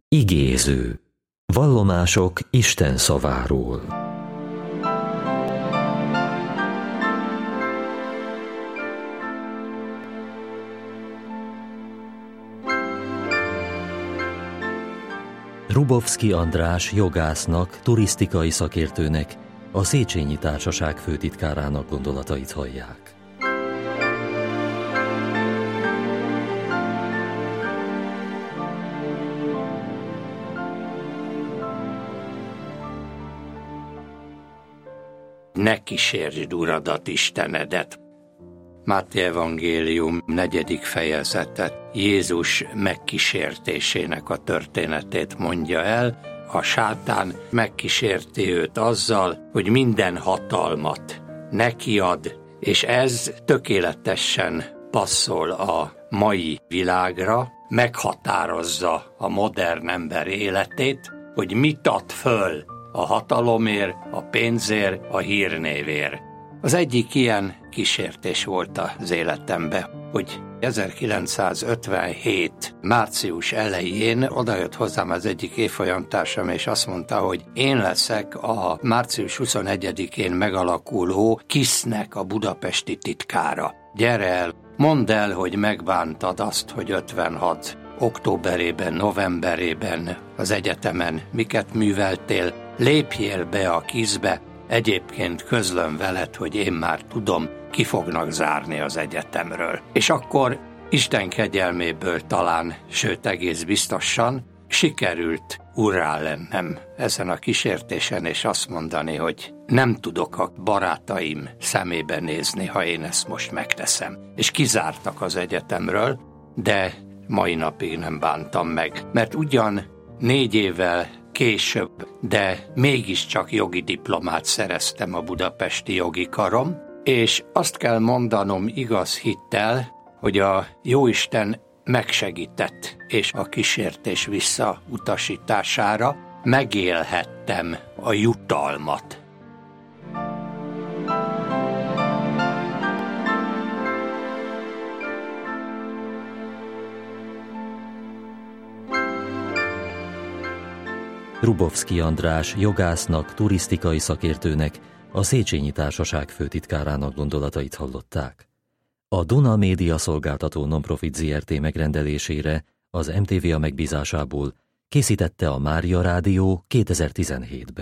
Igéző. Vallomások Isten szaváról. Hrubovszky András jogásznak, turisztikai szakértőnek, a Széchenyi Társaság főtitkárának gondolatait hallják. Ne kísértsd Uradat, Istenedet. Máté evangélium 4. fejezete Jézus megkísértésének a történetét mondja el. A sátán megkísérti őt azzal, hogy minden hatalmat neki ad, és ez tökéletesen passzol a mai világra, meghatározza a modern ember életét, hogy mit ad föl a hatalomért, a pénzért, a hírnévért. Az egyik ilyen kísértés volt az életemben, hogy 1957. március elején odajött hozzám az egyik évfolyamtársam, és azt mondta, hogy én leszek a március 21-én megalakuló KISZ-nek a budapesti titkára. Gyere el, mondd el, hogy megbántad azt, hogy 56. októberében, novemberében az egyetemen miket műveltél, lépjél be a KISZ-be, egyébként közlöm veled, hogy én már tudom, ki fognak zárni az egyetemről. És akkor Isten kegyelméből talán, sőt egész biztosan sikerült urrá lennem ezen a kísértésen, és azt mondani, hogy nem tudok a barátaim szemébe nézni, ha én ezt most megteszem. És kizártak az egyetemről, de mai napig nem bántam meg, mert ugyan 4 évvel később, de mégiscsak jogi diplomát szereztem a budapesti jogi karon, és azt kell mondanom igaz hittel, hogy a Jóisten megsegített, és a kísértés visszautasítására megélhettem a jutalmat. Hrubovszky András jogásznak, turisztikai szakértőnek, a Széchenyi Társaság főtitkárának gondolatait hallották. A Duna Média Szolgáltató Nonprofit Zrt. Megrendelésére az MTV megbízásából készítette a Mária Rádió 2017-ben.